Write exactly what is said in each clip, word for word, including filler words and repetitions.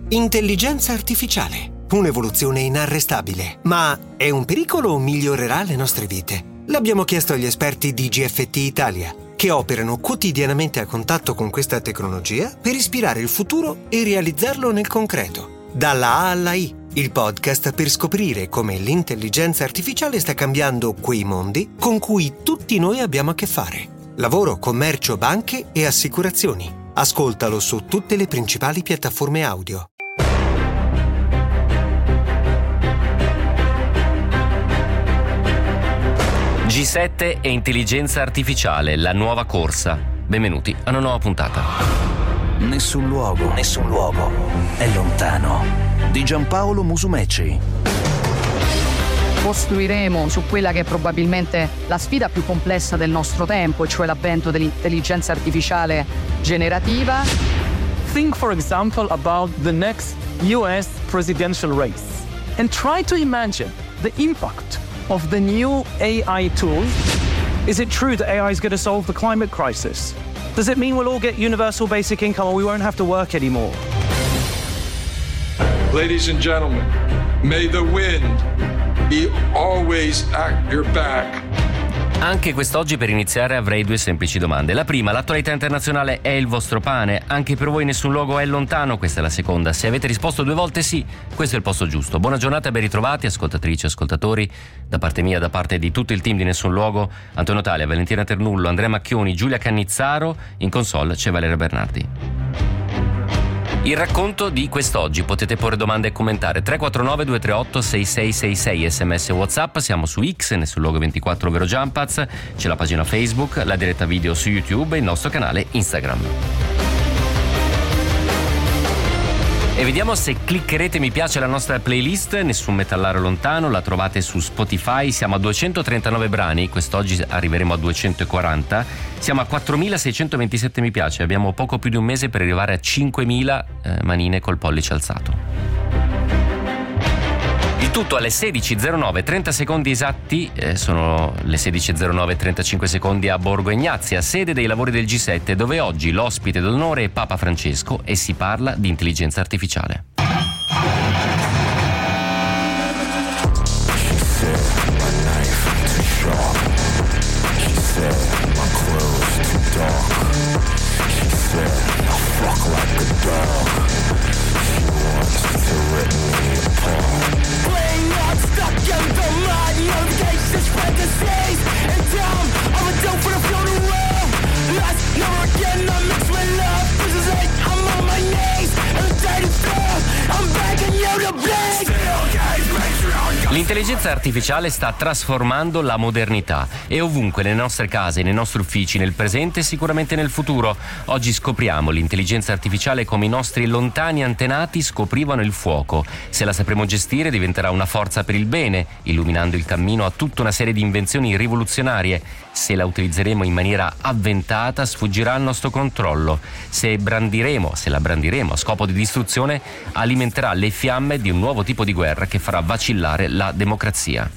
Intelligenza artificiale, un'evoluzione inarrestabile. Ma è un pericolo o migliorerà le nostre vite? L'abbiamo chiesto agli esperti di G F T Italia, che operano quotidianamente a contatto con questa tecnologia per ispirare il futuro e realizzarlo nel concreto. Dalla A alla I, il podcast per scoprire come l'intelligenza artificiale sta cambiando quei mondi con cui tutti noi abbiamo a che fare. Lavoro, commercio, banche e assicurazioni. Ascoltalo su tutte le principali piattaforme audio. G sette e intelligenza artificiale, la nuova corsa. Benvenuti a una nuova puntata. Nessun luogo, nessun luogo è lontano. Di Giampaolo Musumeci. Costruiremo su quella che è probabilmente la sfida più complessa del nostro tempo, cioè l'avvento dell'intelligenza artificiale generativa. Think, for example, about the next U S presidential race and try to imagine the impact of the new A I tools. Is it true that A I is going to solve the climate crisis? Does it mean we'll all get universal basic income or we won't have to work anymore? Ladies and gentlemen, may the wind be always at your back. Anche quest'oggi per iniziare avrei due semplici domande. La prima, l'attualità internazionale è il vostro pane? Anche per voi nessun luogo è lontano? Questa è la seconda. Se avete risposto due volte sì, questo è il posto giusto. Buona giornata e ben ritrovati, ascoltatrici e ascoltatori. Da parte mia, da parte di tutto il team di Nessun Luogo, Antonio Talia, Valentina Ternullo, Andrea Macchioni, Giulia Cannizzaro, in console c'è Valeria Bernardi. Il racconto di quest'oggi, potete porre domande e commentare. Tre quattro nove due tre otto sei sei sei sei, sms e WhatsApp, siamo su X, Nessun Luogo ventiquattro, ovvero Jumpaz, c'è la pagina Facebook, la diretta video su YouTube e il nostro canale Instagram. E vediamo se cliccherete mi piace alla nostra playlist Nessun Metallaro Lontano, la trovate su Spotify, siamo a duecentotrentanove brani, quest'oggi arriveremo a duecentoquaranta, siamo a quattromilaseicentoventisette mi piace, abbiamo poco più di un mese per arrivare a cinquemila eh, manine col pollice alzato. Il tutto alle sedici e zero nove, trenta secondi esatti, eh, sono le sedici e zero nove, trentacinque secondi a Borgo Egnazia, sede dei lavori del G sette, dove oggi l'ospite d'onore è Papa Francesco e si parla di intelligenza artificiale. L'intelligenza artificiale sta trasformando la modernità e ovunque, nelle nostre case, nei nostri uffici, nel presente e sicuramente nel futuro. Oggi scopriamo l'intelligenza artificiale come i nostri lontani antenati scoprivano il fuoco. Se la sapremo gestire diventerà una forza per il bene, illuminando il cammino a tutta una serie di invenzioni rivoluzionarie. Se la utilizzeremo in maniera avventata sfuggirà al nostro controllo. Se brandiremo, se la brandiremo a scopo di distruzione, alimenterà le fiamme di un nuovo tipo di guerra che farà vacillare la democrazia.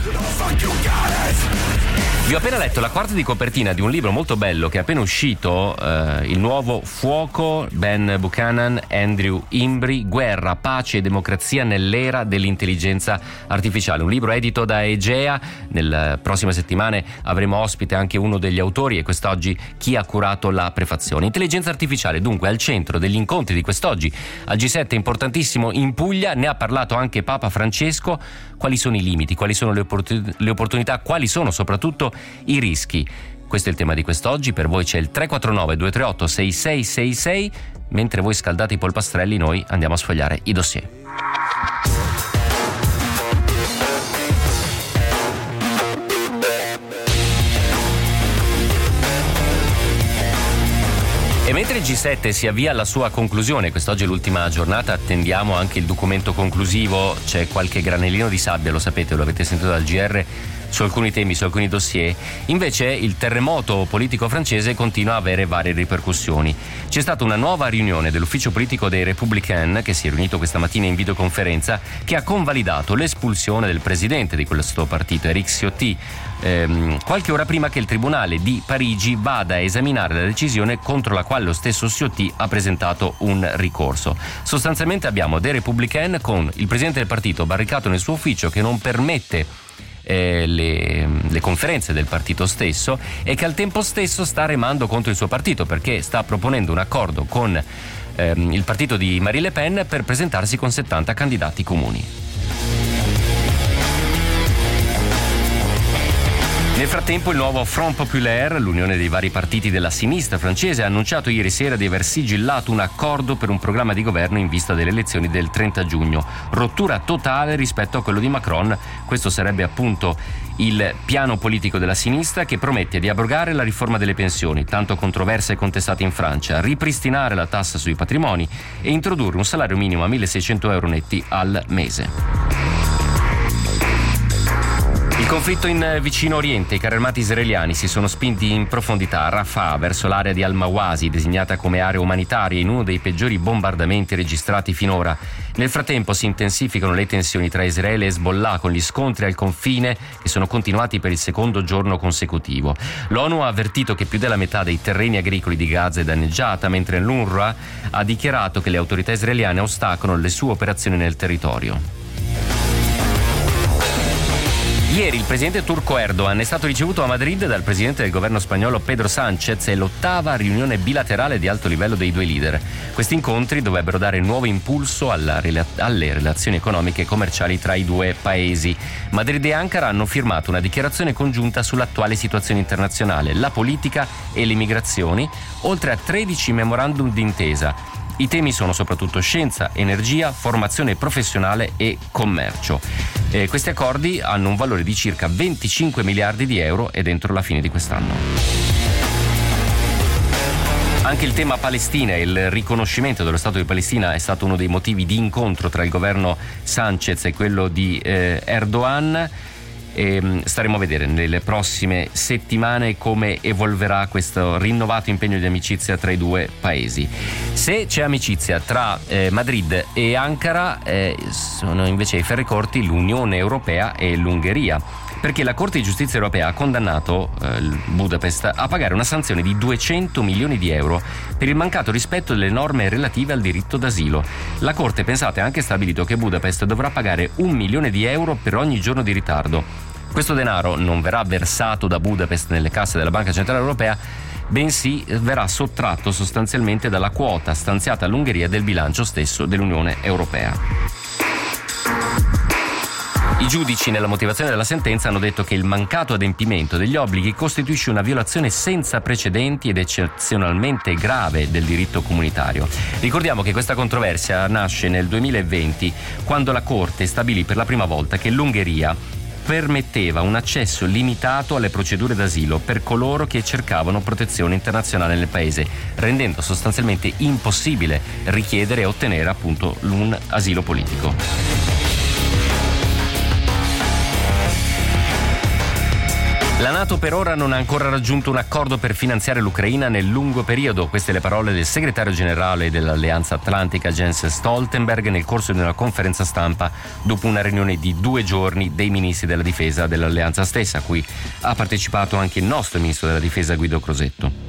Vi ho appena letto la quarta di copertina di un libro molto bello che è appena uscito, eh, il nuovo Fuoco, Ben Buchanan, Andrew Imbri, Guerra, pace e democrazia nell'era dell'intelligenza artificiale. Un libro edito da Egea. Nelle prossime settimane avremo ospite anche uno degli autori e quest'oggi chi ha curato la prefazione. Intelligenza artificiale dunque al centro degli incontri di quest'oggi al G sette, importantissimo in Puglia. Ne ha parlato anche Papa Francesco. Quali sono i limiti, quali sono le, opport- le opportunità, quali sono soprattutto i rischi? Questo è il tema di quest'oggi. Per voi c'è il tre quattro nove due tre otto sei sei sei sei. Mentre voi scaldate i polpastrelli, noi andiamo a sfogliare i dossier. E mentre il G sette si avvia alla sua conclusione, quest'oggi è l'ultima giornata, attendiamo anche il documento conclusivo, c'è qualche granellino di sabbia, lo sapete, lo avete sentito dal G R, su alcuni temi, su alcuni dossier. Invece il terremoto politico francese continua a avere varie ripercussioni. C'è stata una nuova riunione dell'ufficio politico dei Républicains, che si è riunito questa mattina in videoconferenza, che ha convalidato l'espulsione del presidente di questo partito, Éric Ciotti, ehm, qualche ora prima che il tribunale di Parigi vada a esaminare la decisione contro la quale lo stesso Ciotti ha presentato un ricorso. Sostanzialmente abbiamo dei Républicains con il presidente del partito barricato nel suo ufficio, che non permette eh, le, le conferenze del partito stesso, e che al tempo stesso sta remando contro il suo partito, perché sta proponendo un accordo con ehm, il partito di Marine Le Pen per presentarsi con settanta candidati comuni. Nel frattempo il nuovo Front Populaire, l'unione dei vari partiti della sinistra francese, ha annunciato ieri sera di aver sigillato un accordo per un programma di governo in vista delle elezioni del trenta giugno. Rottura totale rispetto a quello di Macron. Questo sarebbe appunto il piano politico della sinistra, che promette di abrogare la riforma delle pensioni, tanto controversa e contestata in Francia, ripristinare la tassa sui patrimoni e introdurre un salario minimo a milleseicento euro netti al mese. Il conflitto in Vicino Oriente, i carri armati israeliani si sono spinti in profondità a Rafah, verso l'area di Al-Mawasi, designata come area umanitaria, in uno dei peggiori bombardamenti registrati finora. Nel frattempo si intensificano le tensioni tra Israele e Hezbollah, con gli scontri al confine che sono continuati per il secondo giorno consecutivo. L'ONU ha avvertito che più della metà dei terreni agricoli di Gaza è danneggiata, mentre l'UNRWA ha dichiarato che le autorità israeliane ostacolano le sue operazioni nel territorio. Ieri il presidente turco Erdogan è stato ricevuto a Madrid dal presidente del governo spagnolo Pedro Sánchez, e l'ottava riunione bilaterale di alto livello dei due leader. Questi incontri dovrebbero dare nuovo impulso alla, alle relazioni economiche e commerciali tra i due paesi. Madrid e Ankara hanno firmato una dichiarazione congiunta sull'attuale situazione internazionale, la politica e le migrazioni, oltre a tredici memorandum d'intesa. I temi sono soprattutto scienza, energia, formazione professionale e commercio. Eh, questi accordi hanno un valore di circa venticinque miliardi di euro ed entro la fine di quest'anno. Anche il tema Palestina e il riconoscimento dello Stato di Palestina è stato uno dei motivi di incontro tra il governo Sánchez e quello di eh, Erdogan. E staremo a vedere nelle prossime settimane come evolverà questo rinnovato impegno di amicizia tra i due paesi. Se c'è amicizia tra eh, Madrid e Ankara, eh, sono invece ai ferri corti l'Unione Europea e l'Ungheria, perché la Corte di Giustizia Europea ha condannato eh, Budapest a pagare una sanzione di duecento milioni di euro per il mancato rispetto delle norme relative al diritto d'asilo. La Corte, pensate, ha anche stabilito che Budapest dovrà pagare un milione di euro per ogni giorno di ritardo. Questo denaro non verrà versato da Budapest nelle casse della Banca Centrale Europea, bensì verrà sottratto sostanzialmente dalla quota stanziata all'Ungheria del bilancio stesso dell'Unione Europea. I giudici nella motivazione della sentenza hanno detto che il mancato adempimento degli obblighi costituisce una violazione senza precedenti ed eccezionalmente grave del diritto comunitario. Ricordiamo che questa controversia nasce nel duemilaventi, quando la Corte stabilì per la prima volta che l'Ungheria permetteva un accesso limitato alle procedure d'asilo per coloro che cercavano protezione internazionale nel paese, rendendo sostanzialmente impossibile richiedere e ottenere appunto un asilo politico. La NATO per ora non ha ancora raggiunto un accordo per finanziare l'Ucraina nel lungo periodo. Queste le parole del segretario generale dell'Alleanza Atlantica Jens Stoltenberg nel corso di una conferenza stampa dopo una riunione di due giorni dei ministri della difesa dell'Alleanza stessa, a cui ha partecipato anche il nostro ministro della difesa Guido Crosetto.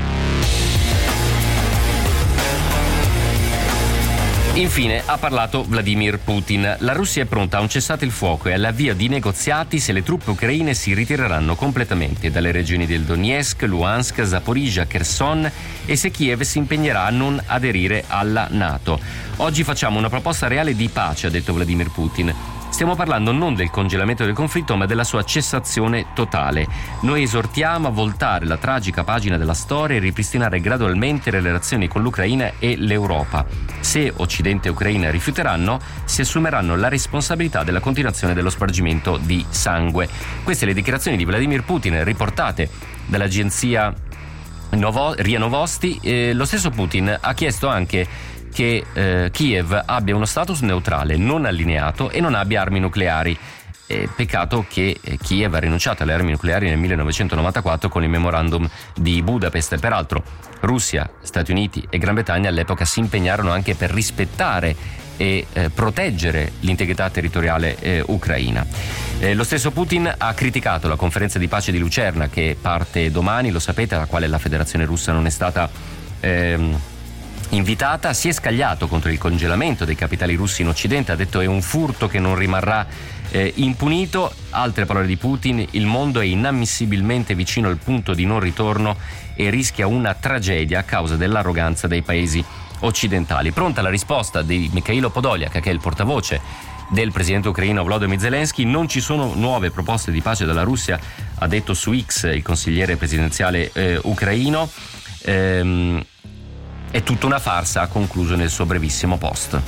Infine ha parlato Vladimir Putin. La Russia è pronta a un cessate il fuoco e all'avvio di negoziati se le truppe ucraine si ritireranno completamente dalle regioni del Donetsk, Luhansk, Zaporizhzhia, Kherson e se Kiev si impegnerà a non aderire alla NATO. Oggi facciamo una proposta reale di pace, ha detto Vladimir Putin. Stiamo parlando non del congelamento del conflitto, ma della sua cessazione totale. Noi esortiamo a voltare la tragica pagina della storia e ripristinare gradualmente le relazioni con l'Ucraina e l'Europa. Se Occidente e Ucraina rifiuteranno, si assumeranno la responsabilità della continuazione dello spargimento di sangue. Queste le dichiarazioni di Vladimir Putin riportate dall'agenzia Novo, Ria Novosti. Eh, lo stesso Putin ha chiesto anche che eh, Kiev abbia uno status neutrale, non allineato e non abbia armi nucleari. Eh, peccato che Kiev ha rinunciato alle armi nucleari nel millenovecentonovantaquattro con il memorandum di Budapest. Peraltro Russia, Stati Uniti e Gran Bretagna all'epoca si impegnarono anche per rispettare e eh, proteggere l'integrità territoriale eh, ucraina. Eh, lo stesso Putin ha criticato la conferenza di pace di Lucerna, che parte domani, lo sapete, alla quale la Federazione Russa non è stata ehm, invitata. Si è scagliato contro il congelamento dei capitali russi in Occidente, ha detto è un furto che non rimarrà Eh, impunito. Altre parole di Putin: il mondo è inammissibilmente vicino al punto di non ritorno e rischia una tragedia a causa dell'arroganza dei paesi occidentali. Pronta la risposta di Mikhailo Podolyak, che è il portavoce del presidente ucraino Volodymyr Zelensky. Non ci sono nuove proposte di pace dalla Russia, ha detto su X il consigliere presidenziale eh, ucraino. Ehm, è tutta una farsa, ha concluso nel suo brevissimo post.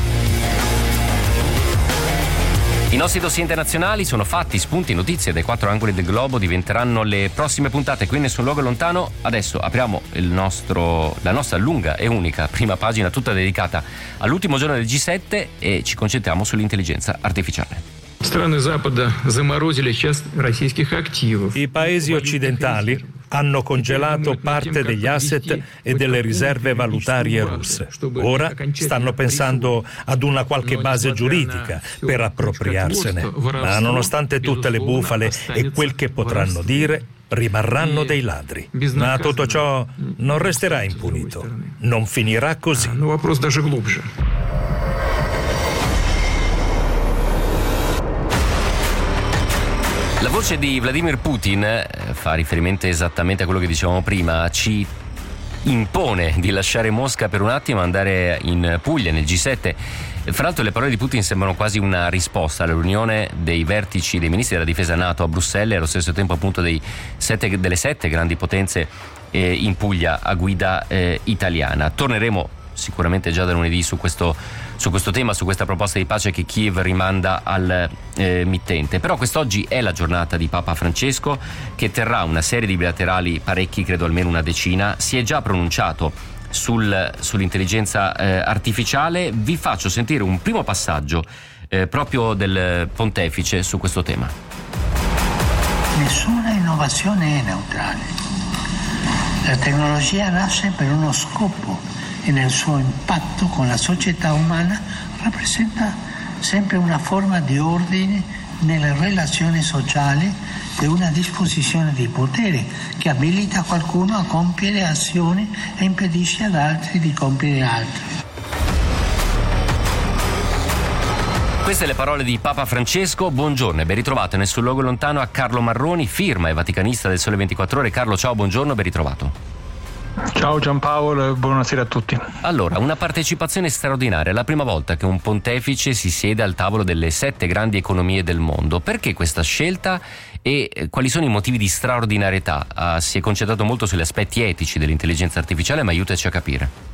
I nostri dossier internazionali sono fatti, spunti, notizie dai quattro angoli del globo, diventeranno le prossime puntate qui Nessun Luogo Lontano. Adesso apriamo il nostro, la nostra lunga e unica prima pagina, tutta dedicata all'ultimo giorno del G sette, e ci concentriamo sull'intelligenza artificiale. I paesi occidentali hanno congelato parte degli asset e delle riserve valutarie russe. Ora stanno pensando ad una qualche base giuridica per appropriarsene. Ma nonostante tutte le bufale e quel che potranno dire, rimarranno dei ladri. Ma tutto ciò non resterà impunito. Non finirà così. La voce di Vladimir Putin eh, fa riferimento esattamente a quello che dicevamo prima, ci impone di lasciare Mosca per un attimo e andare in Puglia, nel G sette. Fra l'altro le parole di Putin sembrano quasi una risposta alla riunione dei vertici dei ministri della difesa NATO a Bruxelles e allo stesso tempo appunto dei sette, delle sette grandi potenze eh, in Puglia a guida eh, italiana. Torneremo sicuramente già da lunedì su questo, su questo tema, su questa proposta di pace che Kiev rimanda al eh, mittente. Però quest'oggi è la giornata di Papa Francesco, che terrà una serie di bilaterali, parecchi, credo almeno una decina. Si è già pronunciato sul, sull'intelligenza eh, artificiale. Vi faccio sentire un primo passaggio eh, proprio del pontefice su questo tema. Nessuna innovazione è neutrale. La tecnologia nasce per uno scopo e nel suo impatto con la società umana rappresenta sempre una forma di ordine nelle relazioni sociali e una disposizione di potere che abilita qualcuno a compiere azioni e impedisce ad altri di compiere altre. Queste le parole di Papa Francesco. Buongiorno e ben ritrovato nel Sul Luogo Lontano a Carlo Marroni, firma e vaticanista del Sole ventiquattro Ore. Carlo, ciao, buongiorno, ben ritrovato. Ciao Giampaolo e buonasera a tutti. Allora, una partecipazione straordinaria, è la prima volta che un pontefice si siede al tavolo delle sette grandi economie del mondo. Perché questa scelta e quali sono i motivi di straordinarietà? Ah, si è concentrato molto sugli aspetti etici dell'intelligenza artificiale, ma aiutaci a capire.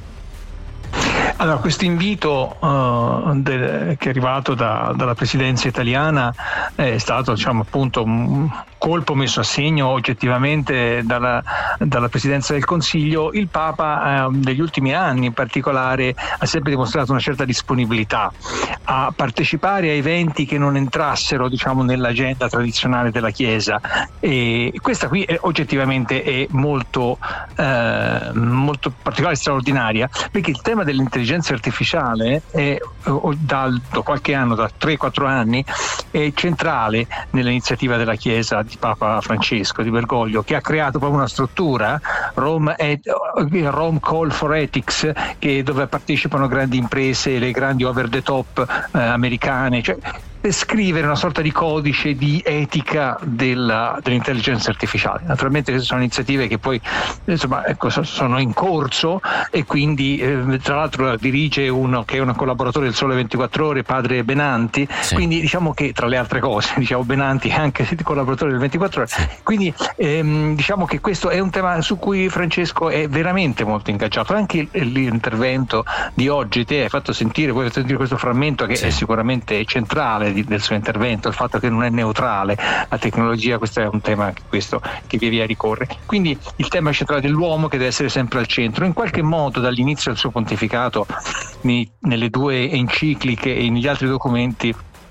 Allora, questo invito uh, de, che è arrivato da, dalla presidenza italiana è stato, diciamo, appunto un colpo messo a segno oggettivamente dalla, dalla presidenza del Consiglio. Il Papa uh, negli ultimi anni in particolare ha sempre dimostrato una certa disponibilità a partecipare a eventi che non entrassero, diciamo, nell'agenda tradizionale della Chiesa, e questa qui è, oggettivamente è molto, uh, molto particolare e straordinaria, perché il tema dell'intelligenza artificiale è da, da qualche anno, da tre quattro anni, è centrale nell'iniziativa della Chiesa di Papa Francesco di Bergoglio, che ha creato proprio una struttura, Rome, è, Rome Call for Ethics, che, dove partecipano grandi imprese, le grandi over the top eh, americane, cioè per scrivere una sorta di codice di etica della, dell'intelligenza artificiale. Naturalmente queste sono iniziative che poi, insomma, ecco, sono in corso, e quindi eh, tra l'altro dirige uno che è un collaboratore del Sole ventiquattro Ore, padre Benanti, sì. Quindi diciamo che tra le altre cose, diciamo, Benanti è anche collaboratore del ventiquattro Ore, sì. Quindi ehm, diciamo che questo è un tema su cui Francesco è veramente molto ingaggiato. Anche l'intervento di oggi, te hai fatto sentire, poi sentire questo frammento che sì. È sicuramente centrale del suo intervento, il fatto che non è neutrale la tecnologia. Questo è un tema che, questo, che via via ricorre. Quindi il tema centrale dell'uomo, che deve essere sempre al centro. In qualche modo dall'inizio del suo pontificato, nelle due encicliche e negli altri documenti,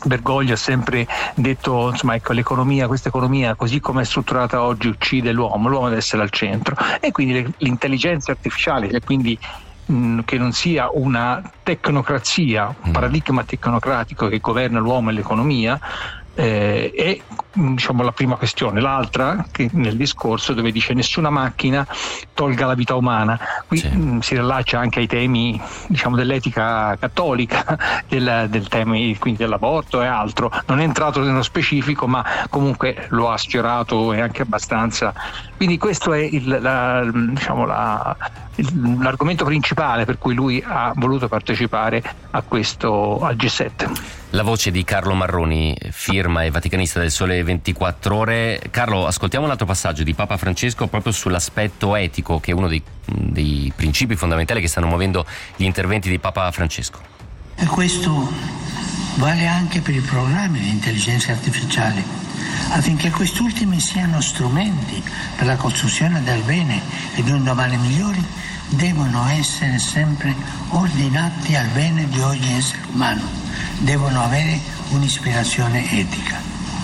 Bergoglio ha sempre detto, insomma, ecco, l'economia, questa economia così come è strutturata oggi uccide l'uomo, l'uomo deve essere al centro, e quindi le, l'intelligenza artificiale, e quindi mh, che non sia una tecnocrazia, un paradigma tecnocratico che governa l'uomo e l'economia, eh, è diciamo la prima questione. L'altra, che nel discorso dove dice nessuna macchina tolga la vita umana, qui sì. mh, si rilaccia anche ai temi diciamo dell'etica cattolica, del, del tema quindi dell'aborto e altro. Non è entrato nello specifico, ma comunque lo ha sfiorato e anche abbastanza. Quindi questo è il, la, diciamo la, il, l'argomento principale per cui lui ha voluto partecipare a questo al G sette. La voce di Carlo Marroni, firma e vaticanista del Sole ventiquattro Ore. Carlo, ascoltiamo un altro passaggio di Papa Francesco proprio sull'aspetto etico, che è uno dei, dei principi fondamentali che stanno muovendo gli interventi di Papa Francesco. E questo vale anche per i programmi di intelligenza artificiale, affinché questi ultimi siano strumenti per la costruzione del bene e di un domani migliore, devono essere sempre ordinati al bene di ogni essere umano, devono avere un'ispirazione etica.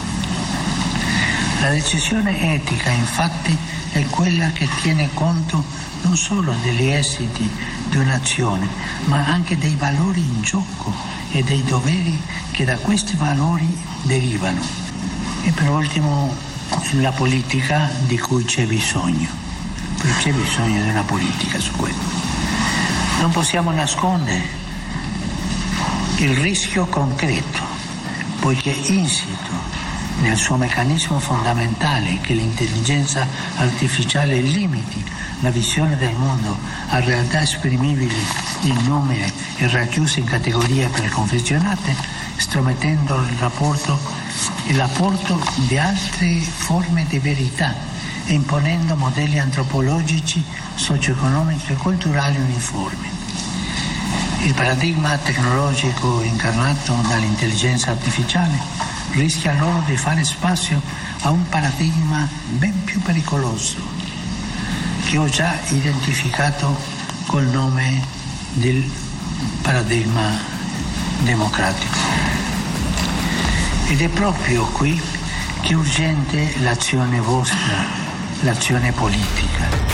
La decisione etica, infatti, è quella che tiene conto non solo degli esiti di un'azione, ma anche dei valori in gioco e dei doveri che da questi valori derivano. E per ultimo, la politica di cui c'è bisogno. C'è bisogno di una politica su questo. Non possiamo nascondere il rischio concreto, poiché insito nel suo meccanismo fondamentale che l'intelligenza artificiale limiti la visione del mondo a realtà esprimibili in numeri e racchiuse in categorie preconfezionate, stromettendo il rapporto e l'apporto di altre forme di verità, e imponendo modelli antropologici, socio-economici e culturali uniformi. Il paradigma tecnologico incarnato dall'intelligenza artificiale rischia allora di fare spazio a un paradigma ben più pericoloso, che ho già identificato col nome del paradigma democratico. Ed è proprio qui che è urgente l'azione vostra, l'azione politica.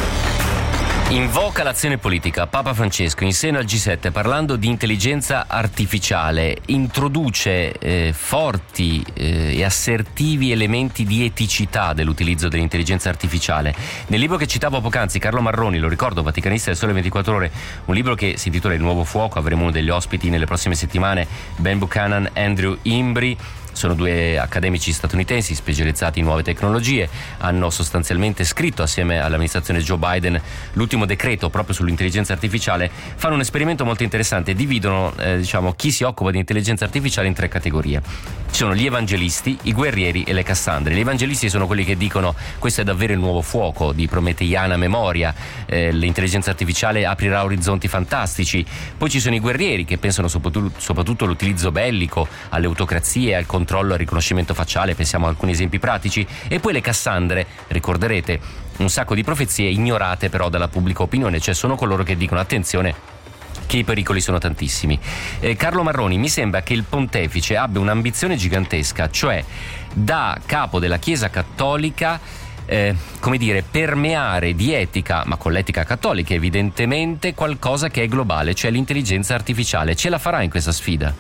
Invoca l'azione politica. Papa Francesco in seno al G sette, parlando di intelligenza artificiale, introduce eh, forti eh, e assertivi elementi di eticità dell'utilizzo dell'intelligenza artificiale. Nel libro che citavo poc'anzi, Carlo Marroni, lo ricordo, vaticanista del Sole ventiquattro Ore, un libro che si intitola Il Nuovo Fuoco, avremo uno degli ospiti nelle prossime settimane, Ben Buchanan, Andrew Imbri. Sono due accademici statunitensi specializzati in nuove tecnologie, hanno sostanzialmente scritto assieme all'amministrazione Joe Biden l'ultimo decreto proprio sull'intelligenza artificiale. Fanno un esperimento molto interessante, dividono eh, diciamo chi si occupa di intelligenza artificiale in tre categorie. Ci sono gli evangelisti, i guerrieri e le Cassandre. Gli evangelisti sono quelli che dicono questo è davvero il nuovo fuoco di prometeiana memoria, eh, l'intelligenza artificiale aprirà orizzonti fantastici. Poi ci sono i guerrieri che pensano soprattutto, soprattutto all'utilizzo bellico, alle autocrazie, al controllo, al riconoscimento facciale, pensiamo a alcuni esempi pratici. E poi le Cassandre, ricorderete, un sacco di profezie ignorate però dalla pubblica opinione, cioè sono coloro che dicono attenzione che i pericoli sono tantissimi. Eh, Carlo Marroni, mi sembra che il pontefice abbia un'ambizione gigantesca, cioè da capo della Chiesa Cattolica eh, come dire, permeare di etica, ma con l'etica cattolica evidentemente, qualcosa che è globale, cioè l'intelligenza artificiale. Ce la farà in questa sfida?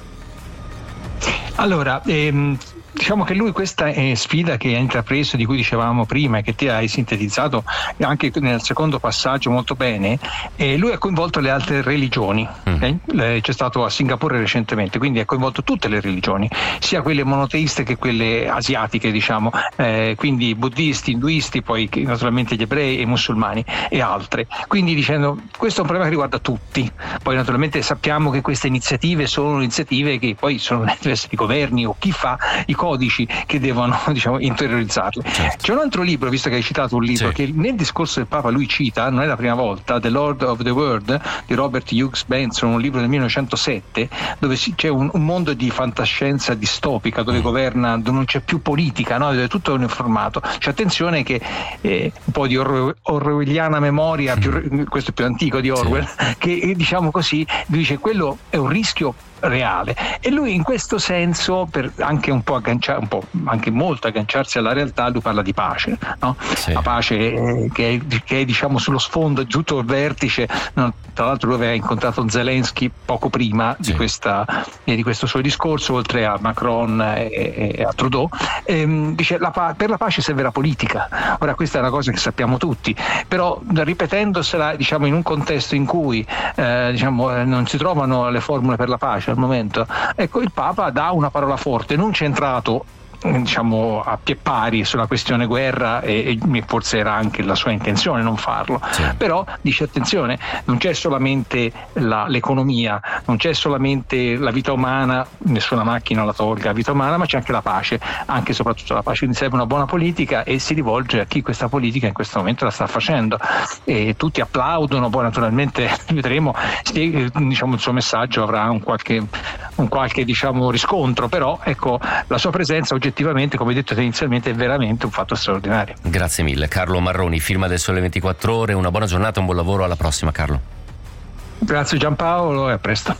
Allora, ehm, diciamo che lui questa è sfida che ha intrapreso, di cui dicevamo prima e che te hai sintetizzato anche nel secondo passaggio molto bene, e lui ha coinvolto le altre religioni. Mm. Okay? C'è stato a Singapore recentemente, quindi ha coinvolto tutte le religioni, sia quelle monoteiste che quelle asiatiche, diciamo, eh, quindi buddisti, induisti, poi naturalmente gli ebrei e i musulmani e altre. Quindi dicendo questo è un problema che riguarda tutti. Poi naturalmente sappiamo che queste iniziative sono iniziative che poi sono i governi o chi fa i codici che devono, diciamo, interiorizzarle. Certo. C'è un altro libro, visto che hai citato un libro, sì, che nel discorso del Papa lui cita, non è la prima volta, The Lord of the World di Robert Hughes Benson, un libro del millenovecentosette, dove si, c'è un, un mondo di fantascienza distopica, dove mm. governa, dove non c'è più politica, no? Dove tutto è uniformato. C'è attenzione che eh, un po' di orwe, orwelliana memoria, più, questo è più antico di Orwell, sì, che diciamo così, dice quello è un rischio reale. E lui in questo senso, per anche un po' agganciare, un po' anche molto agganciarsi alla realtà, lui parla di pace, no? Sì. La pace eh, che, è, che è diciamo sullo sfondo, giusto al vertice, no? Tra l'altro lui aveva incontrato Zelensky poco prima sì. di, questa, eh, di questo suo discorso, oltre a Macron e, e a Trudeau. Ehm, dice la, per la pace serve la politica. Ora questa è una cosa che sappiamo tutti, però ripetendosela diciamo in un contesto in cui eh, diciamo non si trovano le formule per la pace al momento, ecco il Papa dà una parola forte, non centrato diciamo a pie pari sulla questione guerra, e, e forse era anche la sua intenzione non farlo, sì. però dice attenzione, non c'è solamente la, l'economia, non c'è solamente la vita umana, nessuna macchina la tolga la vita umana, ma c'è anche la pace, anche e soprattutto la pace, quindi serve una buona politica, e si rivolge a chi questa politica in questo momento la sta facendo, e tutti applaudono. Poi naturalmente vedremo, diciamo il suo messaggio avrà un qualche, un qualche diciamo riscontro, però ecco la sua presenza oggettivamente, come detto inizialmente, è veramente un fatto straordinario. Grazie mille. Carlo Marroni, firma del Sole ventiquattro Ore. Una buona giornata, un buon lavoro, alla prossima Carlo. Grazie Giampaolo e a presto.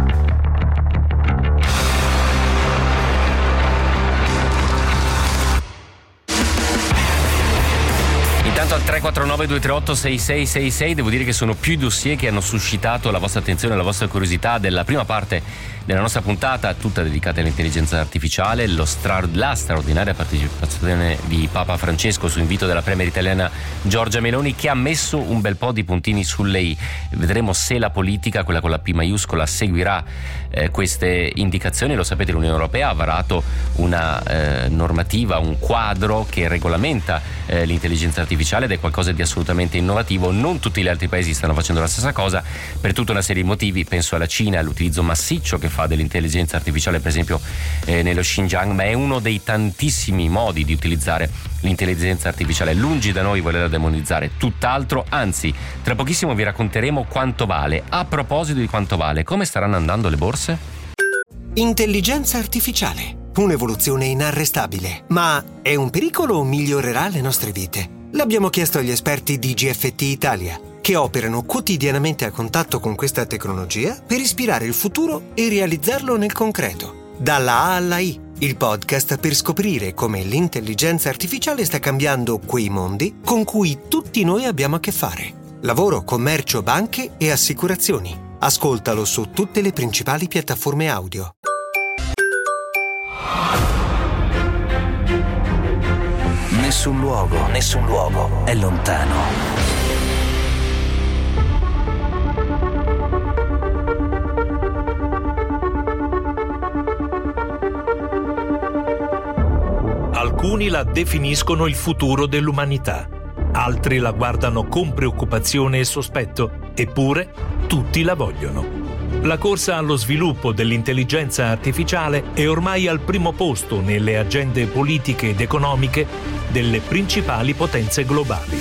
Intanto al tre quattro nove due tre otto sei sei sei sei devo dire che sono più i dossier che hanno suscitato la vostra attenzione e la vostra curiosità della prima parte della nostra puntata, tutta dedicata all'intelligenza artificiale, lo stra- la straordinaria partecipazione di Papa Francesco su invito della premier italiana Giorgia Meloni, che ha messo un bel po' di puntini sulle i. Vedremo se la politica, quella con la P maiuscola, seguirà eh, queste indicazioni. Lo sapete, l'Unione Europea ha varato una eh, normativa, un quadro che regolamenta eh, l'intelligenza artificiale, ed è qualcosa di assolutamente innovativo. Non tutti gli altri paesi stanno facendo la stessa cosa per tutta una serie di motivi. Penso alla Cina, all'utilizzo massiccio che fa dell'intelligenza artificiale per esempio eh, nello Xinjiang, ma è uno dei tantissimi modi di utilizzare l'intelligenza artificiale. Lungi da noi volerla demonizzare, tutt'altro, anzi tra pochissimo vi racconteremo quanto vale. A proposito di quanto vale, come staranno andando le borse? Intelligenza artificiale, un'evoluzione inarrestabile, ma è un pericolo o migliorerà le nostre vite? L'abbiamo chiesto agli esperti di G F T Italia, che operano quotidianamente a contatto con questa tecnologia per ispirare il futuro e realizzarlo nel concreto. Dalla A alla I, il podcast per scoprire come l'intelligenza artificiale sta cambiando quei mondi con cui tutti noi abbiamo a che fare. Lavoro, commercio, banche e assicurazioni. Ascoltalo su tutte le principali piattaforme audio. Nessun luogo, nessun luogo è lontano. Alcuni la definiscono il futuro dell'umanità, altri la guardano con preoccupazione e sospetto, eppure tutti la vogliono. La corsa allo sviluppo dell'intelligenza artificiale è ormai al primo posto nelle agende politiche ed economiche delle principali potenze globali.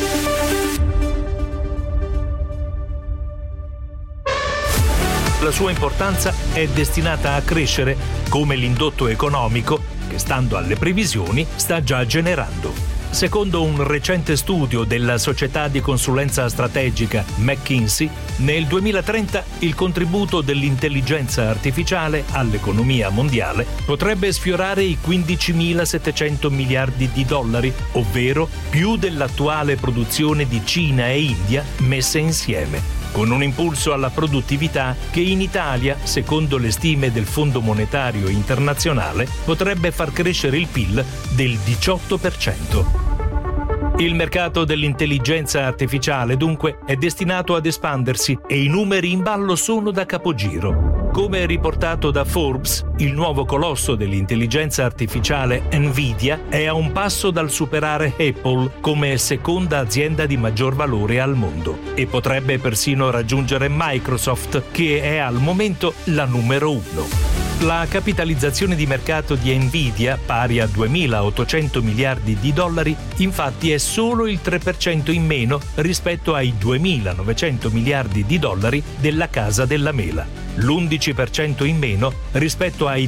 La sua importanza è destinata a crescere, come l'indotto economico che, stando alle previsioni, sta già generando. Secondo un recente studio della società di consulenza strategica McKinsey, nel duemilatrenta il contributo dell'intelligenza artificiale all'economia mondiale potrebbe sfiorare i quindicimilasettecento miliardi di dollari, ovvero più dell'attuale produzione di Cina e India messe insieme, con un impulso alla produttività che in Italia, secondo le stime del Fondo Monetario Internazionale, potrebbe far crescere il P I L del diciotto per cento. Il mercato dell'intelligenza artificiale, dunque, è destinato ad espandersi e i numeri in ballo sono da capogiro. Come riportato da Forbes, il nuovo colosso dell'intelligenza artificiale Nvidia è a un passo dal superare Apple come seconda azienda di maggior valore al mondo e potrebbe persino raggiungere Microsoft, che è al momento la numero uno. La capitalizzazione di mercato di Nvidia, pari a duemilaottocento miliardi di dollari, infatti è solo il tre per cento in meno rispetto ai duemilanovecento miliardi di dollari della Casa della Mela, l'undici per cento in meno rispetto ai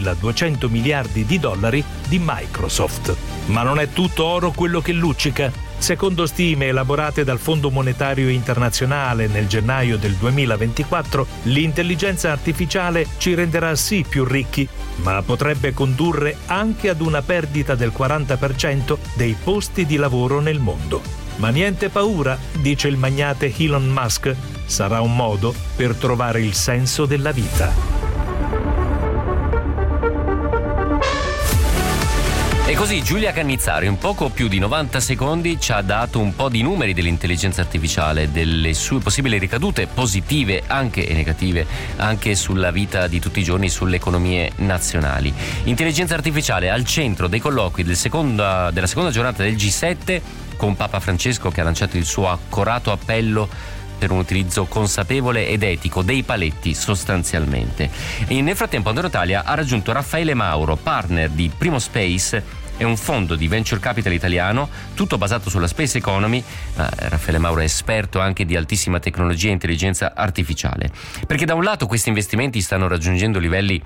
tremiladuecento miliardi di dollari di Microsoft. Ma non è tutto oro quello che luccica. Secondo stime elaborate dal Fondo Monetario Internazionale nel gennaio del duemilaventiquattro, l'intelligenza artificiale ci renderà sì più ricchi, ma potrebbe condurre anche ad una perdita del quaranta per cento dei posti di lavoro nel mondo. Ma niente paura, dice il magnate Elon Musk, sarà un modo per trovare il senso della vita. E così Giulia Cannizzaro in poco più di novanta secondi ci ha dato un po' di numeri dell'intelligenza artificiale, delle sue possibili ricadute positive anche e negative anche sulla vita di tutti i giorni, sulle economie nazionali. Intelligenza artificiale al centro dei colloqui del seconda, della seconda giornata del G sette, con Papa Francesco che ha lanciato il suo accorato appello per un utilizzo consapevole ed etico dei paletti sostanzialmente. E nel frattempo Antonio Talia ha raggiunto Raffaele Mauro, partner di Primo Space, è un fondo di venture capital italiano, tutto basato sulla space economy. Ma Raffaele Mauro è esperto anche di altissima tecnologia e intelligenza artificiale, perché da un lato questi investimenti stanno raggiungendo livelli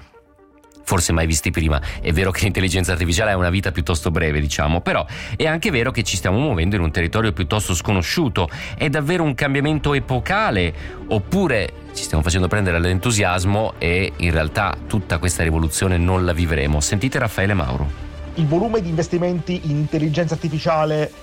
forse mai visti prima. È vero che l'intelligenza artificiale ha una vita piuttosto breve, diciamo, però è anche vero che ci stiamo muovendo in un territorio piuttosto sconosciuto. È davvero un cambiamento epocale, oppure ci stiamo facendo prendere all'entusiasmo e in realtà tutta questa rivoluzione non la vivremo? Sentite Raffaele Mauro. Il volume di investimenti in intelligenza artificiale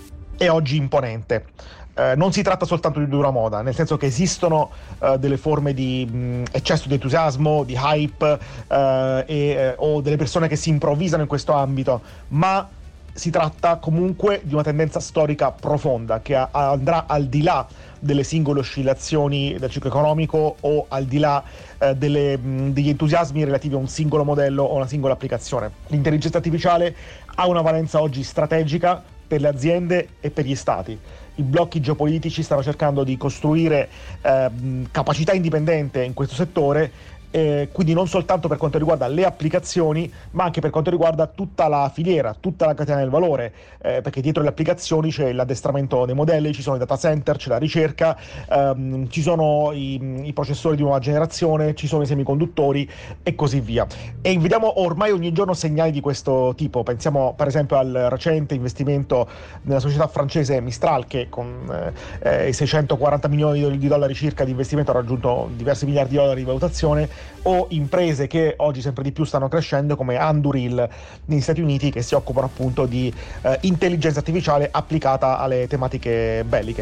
è oggi imponente. Eh, non si tratta soltanto di una moda, nel senso che esistono eh, delle forme di mh, eccesso di entusiasmo, di hype eh, e, eh, o delle persone che si improvvisano in questo ambito, ma si tratta comunque di una tendenza storica profonda che a- andrà al di là delle singole oscillazioni del ciclo economico o al di là eh, delle, mh, degli entusiasmi relativi a un singolo modello o una singola applicazione. L'intelligenza artificiale ha una valenza oggi strategica per le aziende e per gli stati. I blocchi geopolitici stanno cercando di costruire eh, capacità indipendente in questo settore, eh, quindi non soltanto per quanto riguarda le applicazioni, ma anche per quanto riguarda tutta la filiera, tutta la catena del valore, eh, perché dietro le applicazioni c'è l'addestramento dei modelli, ci sono i data center, c'è la ricerca, ehm, ci sono i, i processori di nuova generazione, ci sono i semiconduttori e così via. E vediamo ormai ogni giorno segnali di questo tipo. Pensiamo per esempio al recente investimento nella società francese Mistral, che con eh, i seicentoquaranta milioni di dollari circa di investimento ha raggiunto diversi miliardi di dollari di valutazione, o imprese che oggi sempre di più stanno crescendo come Anduril negli Stati Uniti, che si occupano appunto di eh, intelligenza artificiale applicata alle tematiche belliche.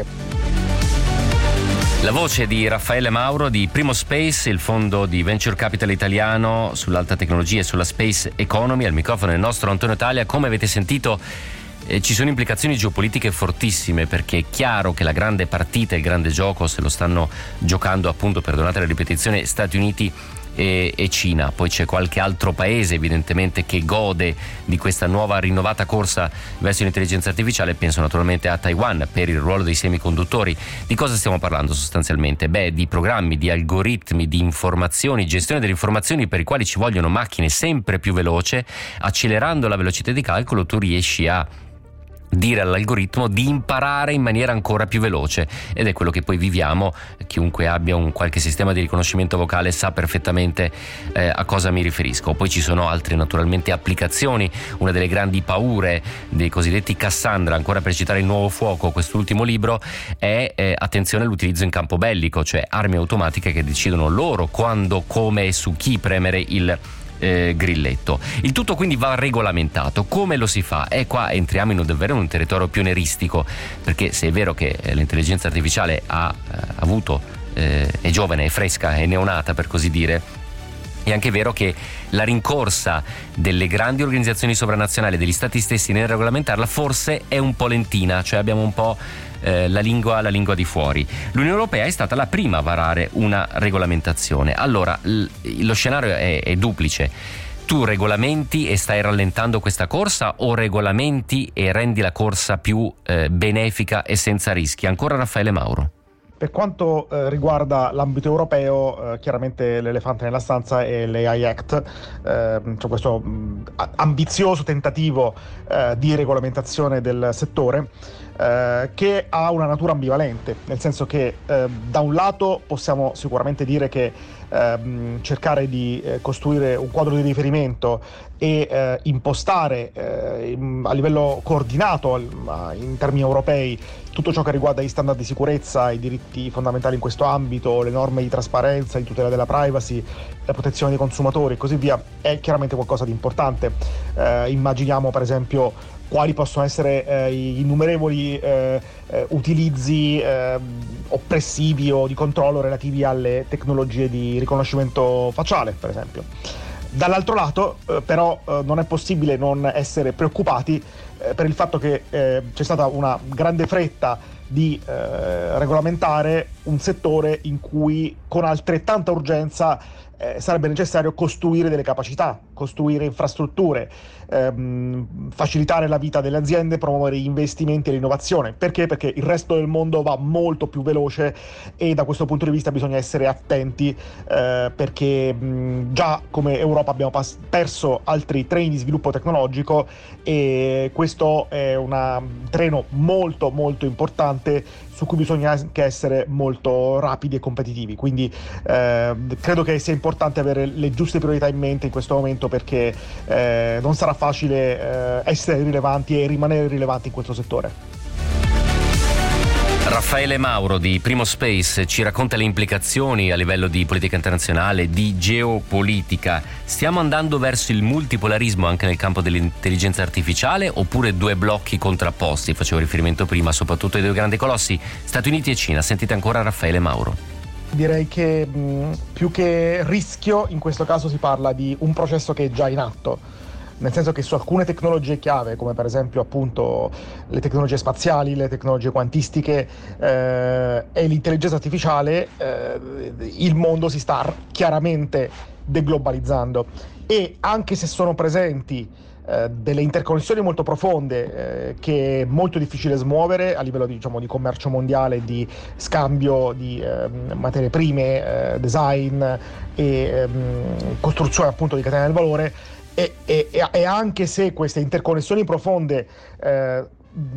La voce di Raffaele Mauro di Primo Space, il fondo di venture capital italiano sull'alta tecnologia e sulla space economy. Al microfono il nostro Antonio Talia. Come avete sentito, eh, ci sono implicazioni geopolitiche fortissime, perché è chiaro che la grande partita, il grande gioco se lo stanno giocando, appunto, perdonate la ripetizione, Stati Uniti e, e Cina. Poi c'è qualche altro paese evidentemente che gode di questa nuova rinnovata corsa verso l'intelligenza artificiale. Penso naturalmente a Taiwan per il ruolo dei semiconduttori. Di cosa stiamo parlando sostanzialmente? Beh, di programmi, di algoritmi, di informazioni, gestione delle informazioni per i quali ci vogliono macchine sempre più veloci. Accelerando la velocità di calcolo tu riesci a dire all'algoritmo di imparare in maniera ancora più veloce, ed è quello che poi viviamo. Chiunque abbia un qualche sistema di riconoscimento vocale sa perfettamente eh, a cosa mi riferisco. Poi ci sono altre naturalmente applicazioni. Una delle grandi paure dei cosiddetti Cassandra, ancora per citare Il Nuovo Fuoco, quest'ultimo libro, è eh, attenzione all'utilizzo in campo bellico, cioè armi automatiche che decidono loro quando, come e su chi premere il Eh, grilletto. Il tutto quindi va regolamentato. Come lo si fa? E qua entriamo in un, davvero in un territorio pionieristico, perché se è vero che eh, l'intelligenza artificiale ha eh, avuto eh, è giovane, è fresca, è neonata per così dire, è anche vero che la rincorsa delle grandi organizzazioni sovranazionali, degli stati stessi nel regolamentarla, forse è un po' lentina, cioè abbiamo un po' eh, la lingua, la lingua di fuori. L'Unione Europea è stata la prima a varare una regolamentazione. Allora, l- lo scenario è, è duplice. Tu regolamenti e stai rallentando questa corsa, o regolamenti e rendi la corsa più eh, benefica e senza rischi? Ancora Raffaele Mauro. Per quanto eh, riguarda l'ambito europeo, eh, chiaramente l'elefante nella stanza è l'A I Act, eh, cioè questo mh, ambizioso tentativo eh, di regolamentazione del settore. eh, che ha una natura ambivalente, nel senso che eh, da un lato possiamo sicuramente dire che eh, cercare di eh, costruire un quadro di riferimento e eh, impostare eh, in, a livello coordinato in termini europei tutto ciò che riguarda gli standard di sicurezza, i diritti fondamentali in questo ambito, le norme di trasparenza, di tutela della privacy, la protezione dei consumatori e così via, è chiaramente qualcosa di importante. Eh, immaginiamo per esempio quali possono essere eh, i innumerevoli eh, eh, utilizzi eh, oppressivi o di controllo relativi alle tecnologie di riconoscimento facciale, per esempio. Dall'altro lato, eh, però, eh, non è possibile non essere preoccupati eh, per il fatto che eh, c'è stata una grande fretta di eh, regolamentare un settore in cui con altrettanta urgenza eh, sarebbe necessario costruire delle capacità, costruire infrastrutture, ehm, facilitare la vita delle aziende, promuovere gli investimenti e l'innovazione. Perché? Perché il resto del mondo va molto più veloce e da questo punto di vista bisogna essere attenti, eh, perché mh, già come Europa abbiamo pas- perso altri treni di sviluppo tecnologico e questo è una, un treno molto molto importante su cui bisogna anche essere molto rapidi e competitivi. Quindi eh, credo che sia importante avere le giuste priorità in mente in questo momento, perché eh, non sarà facile eh, essere rilevanti e rimanere rilevanti in questo settore. Raffaele Mauro di Primo Space ci racconta le implicazioni a livello di politica internazionale, di geopolitica. Stiamo andando verso il multipolarismo anche nel campo dell'intelligenza artificiale, oppure due blocchi contrapposti? Facevo riferimento prima soprattutto ai due grandi colossi, Stati Uniti e Cina. Sentite ancora Raffaele Mauro. Direi che mh, più che rischio in questo caso si parla di un processo che è già in atto. Nel senso che su alcune tecnologie chiave, come per esempio appunto le tecnologie spaziali, le tecnologie quantistiche eh, e l'intelligenza artificiale, eh, il mondo si sta chiaramente deglobalizzando, e anche se sono presenti eh, delle interconnessioni molto profonde eh, che è molto difficile smuovere a livello di, diciamo, di commercio mondiale, di scambio di eh, materie prime, eh, design e eh, costruzione appunto di catena del valore, E, e, e anche se queste interconnessioni profonde eh,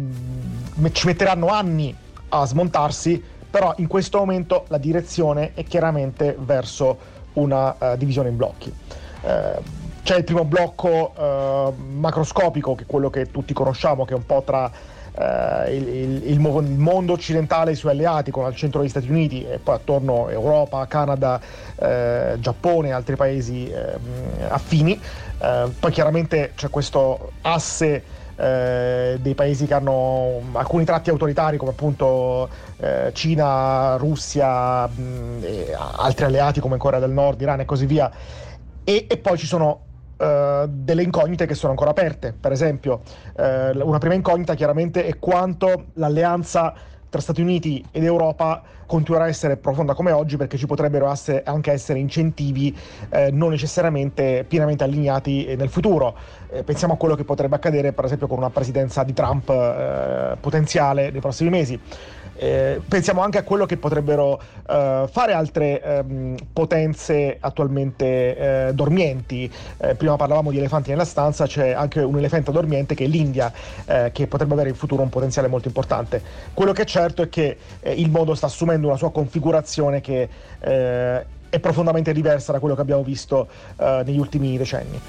ci metteranno anni a smontarsi, però in questo momento la direzione è chiaramente verso una uh, divisione in blocchi. Uh, c'è il primo blocco uh, macroscopico, che è quello che tutti conosciamo, che è un po' tra uh, il, il, il mondo occidentale e i suoi alleati, con al centro gli Stati Uniti e poi attorno Europa, Canada, uh, Giappone e altri paesi uh, affini. Uh, poi chiaramente c'è questo asse uh, dei paesi che hanno alcuni tratti autoritari, come appunto uh, Cina, Russia, mh, e altri alleati come Corea del Nord, Iran e così via, e, e poi ci sono uh, delle incognite che sono ancora aperte. Per esempio uh, una prima incognita chiaramente è quanto l'alleanza tra Stati Uniti ed Europa continuerà a essere profonda come oggi, perché ci potrebbero essere, anche essere incentivi eh, non necessariamente pienamente allineati nel futuro. Eh, pensiamo a quello che potrebbe accadere per esempio con una presidenza di Trump eh, potenziale nei prossimi mesi. Eh, pensiamo anche a quello che potrebbero eh, fare altre ehm, potenze attualmente eh, dormienti. Eh, prima parlavamo di elefanti nella stanza, c'è anche un elefante dormiente che è l'India, eh, che potrebbe avere in futuro un potenziale molto importante. Quello che è certo è che eh, il mondo sta assumendo una sua configurazione che eh, è profondamente diversa da quello che abbiamo visto eh, negli ultimi decenni.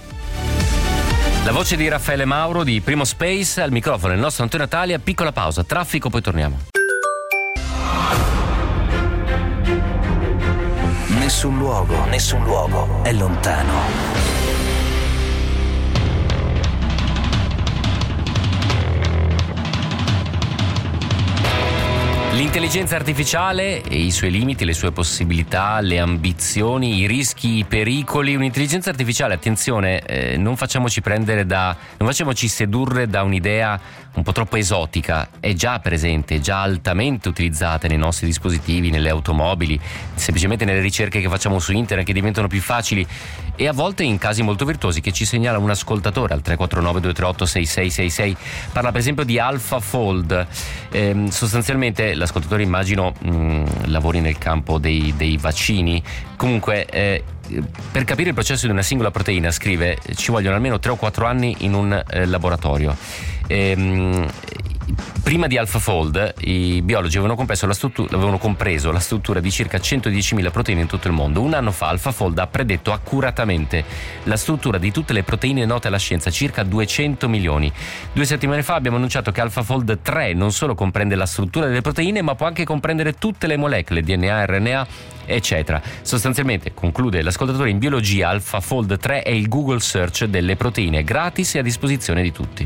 La voce di Raffaele Mauro di Primo Space, al microfono il nostro Antonio Talia. Piccola pausa, traffico, poi torniamo. Nessun luogo, nessun luogo è lontano. L'intelligenza artificiale e i suoi limiti, le sue possibilità, le ambizioni, i rischi, i pericoli. Un'intelligenza artificiale, attenzione, eh, non facciamoci prendere da, non facciamoci sedurre da un'idea un po' troppo esotica. È già presente, è già altamente utilizzata nei nostri dispositivi, nelle automobili, semplicemente nelle ricerche che facciamo su internet, che diventano più facili, e a volte in casi molto virtuosi che ci segnala un ascoltatore al tre quattro nove due tre otto sei sei sei sei. Parla per esempio di AlphaFold. Eh, sostanzialmente l'ascoltatore, immagino, mh, lavori nel campo dei, dei vaccini. Comunque eh, per capire il processo di una singola proteina, scrive, ci vogliono almeno tre o quattro anni in un eh, laboratorio. Ehm, Prima di AlphaFold i biologi avevano compreso la struttura, avevano compreso la struttura di circa centodiecimila proteine in tutto il mondo. Un anno fa AlphaFold ha predetto accuratamente la struttura di tutte le proteine note alla scienza, circa duecento milioni. Due settimane fa abbiamo annunciato che AlphaFold tre non solo comprende la struttura delle proteine, ma può anche comprendere tutte le molecole, D N A, R N A, eccetera. Sostanzialmente, conclude l'ascoltatore, in biologia AlphaFold tre è il Google Search delle proteine, gratis e a disposizione di tutti.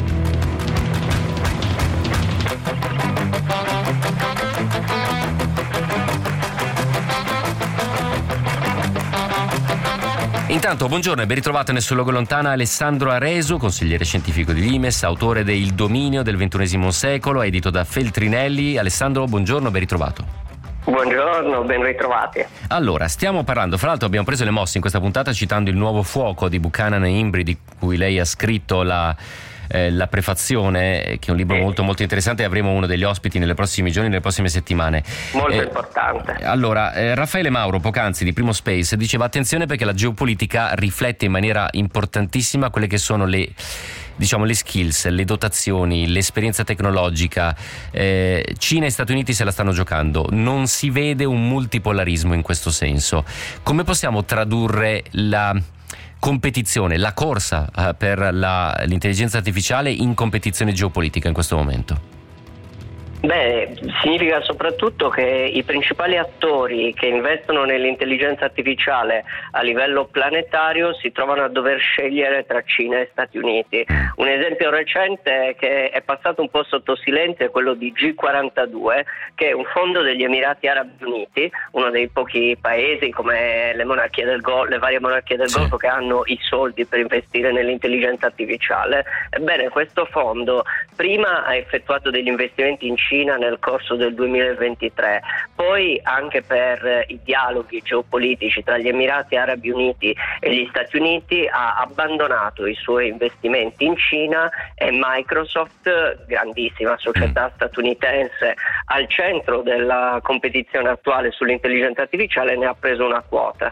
Intanto, buongiorno e ben ritrovato nel suo logo lontana Alessandro Aresu, consigliere scientifico di Limes, autore de Il dominio del ventunesimo secolo, edito da Feltrinelli. Alessandro, buongiorno, ben ritrovato. Buongiorno, ben ritrovati. Allora, stiamo parlando, fra l'altro abbiamo preso le mosse in questa puntata citando Il nuovo fuoco di Buchanan e Imbri, di cui lei ha scritto la... Eh, la prefazione, che è un libro molto molto interessante, e avremo uno degli ospiti nei prossimi giorni, nelle prossime settimane. Molto eh, importante. Allora, eh, Raffaele Mauro poc'anzi di Primo Space diceva attenzione perché la geopolitica riflette in maniera importantissima quelle che sono le diciamo le skills, le dotazioni, l'esperienza tecnologica. eh, Cina e Stati Uniti se la stanno giocando, non si vede un multipolarismo in questo senso. Come possiamo tradurre la competizione, la corsa uh, per la, l'intelligenza artificiale in competizione geopolitica in questo momento? Beh, significa soprattutto che i principali attori che investono nell'intelligenza artificiale a livello planetario si trovano a dover scegliere tra Cina e Stati Uniti. Un esempio recente che è passato un po' sotto silenzio è quello di G quarantadue, che è un fondo degli Emirati Arabi Uniti, uno dei pochi paesi come le monarchie del Golfo, le varie monarchie del sì. Golfo che hanno i soldi per investire nell'intelligenza artificiale. Ebbene, questo fondo prima ha effettuato degli investimenti in Cina nel corso del duemilaventitré, poi anche per i dialoghi geopolitici tra gli Emirati Arabi Uniti e gli Stati Uniti ha abbandonato i suoi investimenti in Cina, e Microsoft, grandissima società statunitense al centro della competizione attuale sull'intelligenza artificiale, ne ha preso una quota.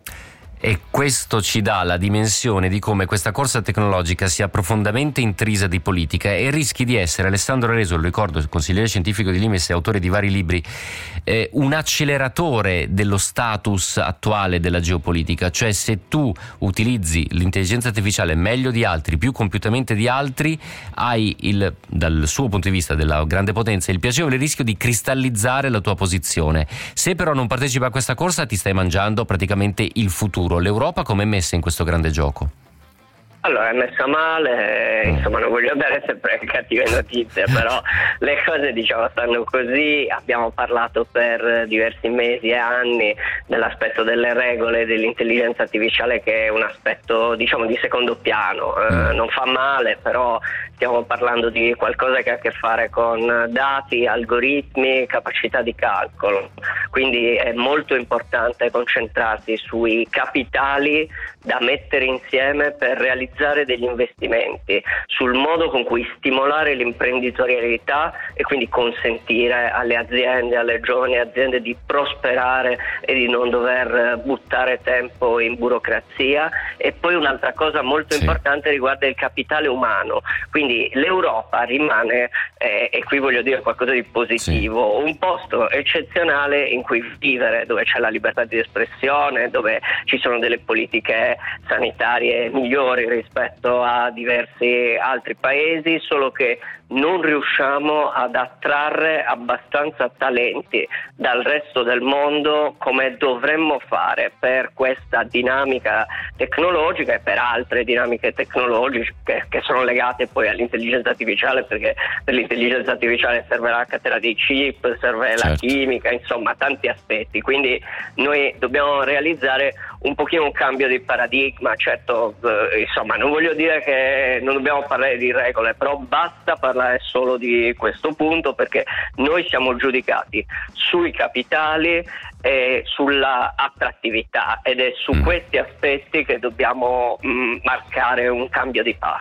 E questo ci dà la dimensione di come questa corsa tecnologica sia profondamente intrisa di politica e rischi di essere, Alessandro Aresu, lo ricordo, consigliere scientifico di Limes e autore di vari libri, eh, un acceleratore dello status attuale della geopolitica. Cioè, se tu utilizzi l'intelligenza artificiale meglio di altri, più compiutamente di altri, hai il, dal suo punto di vista della grande potenza, il piacevole rischio di cristallizzare la tua posizione. Se però non partecipi a questa corsa, ti stai mangiando praticamente il futuro. L'Europa come è messa in questo grande gioco? Allora, è messa male, insomma non voglio dare sempre cattive notizie, però le cose diciamo stanno così. Abbiamo parlato per diversi mesi e anni dell'aspetto delle regole dell'intelligenza artificiale, che è un aspetto diciamo di secondo piano, eh, non fa male, però stiamo parlando di qualcosa che ha a che fare con dati, algoritmi, capacità di calcolo, quindi è molto importante concentrarsi sui capitali da mettere insieme per realizzare degli investimenti, sul modo con cui stimolare l'imprenditorialità e quindi consentire alle aziende, alle giovani aziende di prosperare e di non dover buttare tempo in burocrazia. E poi un'altra cosa molto sì. importante riguarda il capitale umano, quindi l'Europa rimane, eh, e qui voglio dire qualcosa di positivo, sì. un posto eccezionale in cui vivere, dove c'è la libertà di espressione, dove ci sono delle politiche sanitarie migliori rispetto a diversi altri paesi, solo che non riusciamo ad attrarre abbastanza talenti dal resto del mondo come dovremmo fare per questa dinamica tecnologica e per altre dinamiche tecnologiche che, che sono legate poi all'intelligenza artificiale, perché per l'intelligenza artificiale serve la catena dei chip, serve certo. la chimica, insomma tanti aspetti. Quindi noi dobbiamo realizzare un pochino un cambio di paradigma. Certo, eh, insomma non voglio dire che non dobbiamo parlare di regole, però basta parlare solo di questo punto, perché noi siamo giudicati sui capitali e sulla attrattività, ed è su mm. questi aspetti che dobbiamo mh, marcare un cambio di passo.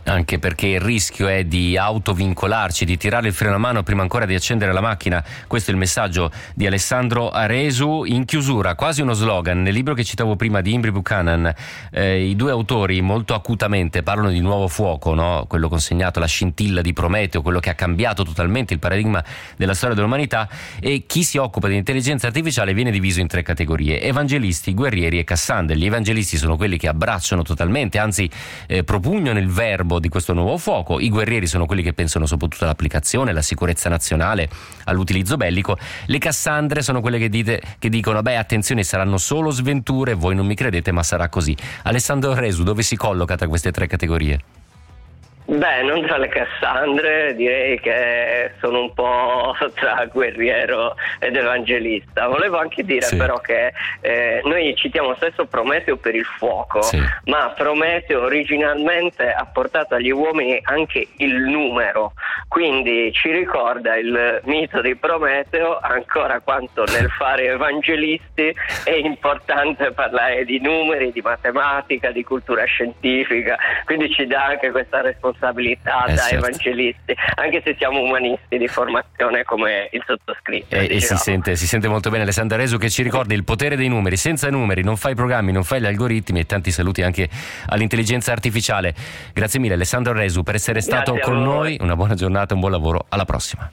Anche perché il rischio è di autovincolarci, di tirare il freno a mano prima ancora di accendere la macchina. Questo è il messaggio di Alessandro Aresu. In chiusura, quasi uno slogan, nel libro che citavo prima di Imbri Buchanan, eh, i due autori molto acutamente parlano di nuovo fuoco, no? Quello consegnato, la scintilla di Prometeo, quello che ha cambiato totalmente il paradigma della storia dell'umanità, e chi si occupa di intelligenza artificiale viene diviso in tre categorie: evangelisti, guerrieri e Cassandre. Gli evangelisti sono quelli che abbracciano totalmente, anzi eh, propugnano il verbo di questo nuovo fuoco. I guerrieri sono quelli che pensano soprattutto all'applicazione, alla sicurezza nazionale, all'utilizzo bellico. Le Cassandre sono quelle che, dite, che dicono beh, attenzione, saranno solo sventure, voi non mi credete ma sarà così. Alessandro Aresu dove si colloca tra queste tre categorie? Beh, non tra le Cassandre, direi che sono un po' tra guerriero ed evangelista. Volevo anche dire sì. però che eh, noi citiamo spesso Prometeo per il fuoco, sì. ma Prometeo originalmente ha portato agli uomini anche il numero, quindi ci ricorda il mito di Prometeo ancora quanto nel fare evangelisti è importante parlare di numeri, di matematica, di cultura scientifica, quindi ci dà anche questa responsabilità responsabilità eh, da certo. evangelisti, anche se siamo umanisti di formazione come il sottoscritto. E, e si, sente, si sente molto bene Alessandro Aresu che ci ricorda il potere dei numeri. Senza numeri non fai programmi, non fai gli algoritmi. E tanti saluti anche all'intelligenza artificiale. Grazie mille Alessandro Aresu per essere stato Grazie con noi. Una buona giornata, un buon lavoro, alla prossima.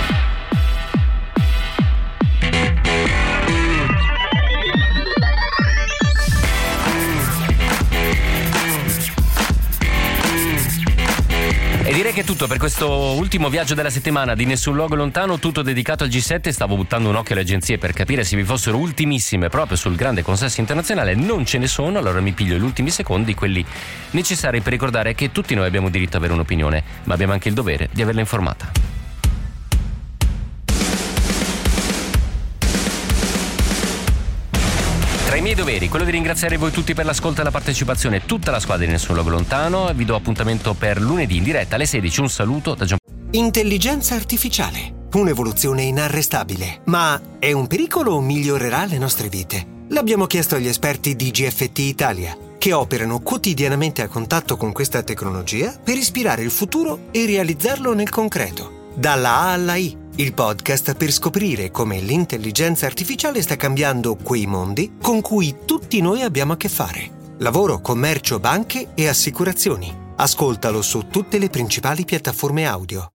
E direi che è tutto per questo ultimo viaggio della settimana di Nessun Luogo Lontano, tutto dedicato al G sette. Stavo buttando un occhio alle agenzie per capire se vi fossero ultimissime proprio sul grande consesso internazionale. Non ce ne sono, allora mi piglio gli ultimi secondi, quelli necessari per ricordare che tutti noi abbiamo diritto ad avere un'opinione, ma abbiamo anche il dovere di averla informata. Tra i miei doveri, quello di ringraziare voi tutti per l'ascolto e la partecipazione, tutta la squadra di Nessun Luogo Lontano. Vi do appuntamento per lunedì in diretta alle sedici. Un saluto da Gian. Intelligenza artificiale, un'evoluzione inarrestabile. Ma è un pericolo o migliorerà le nostre vite? L'abbiamo chiesto agli esperti di G F T Italia, che operano quotidianamente a contatto con questa tecnologia per ispirare il futuro e realizzarlo nel concreto. Dalla A alla I. Il podcast per scoprire come l'intelligenza artificiale sta cambiando quei mondi con cui tutti noi abbiamo a che fare. Lavoro, commercio, banche e assicurazioni. Ascoltalo su tutte le principali piattaforme audio.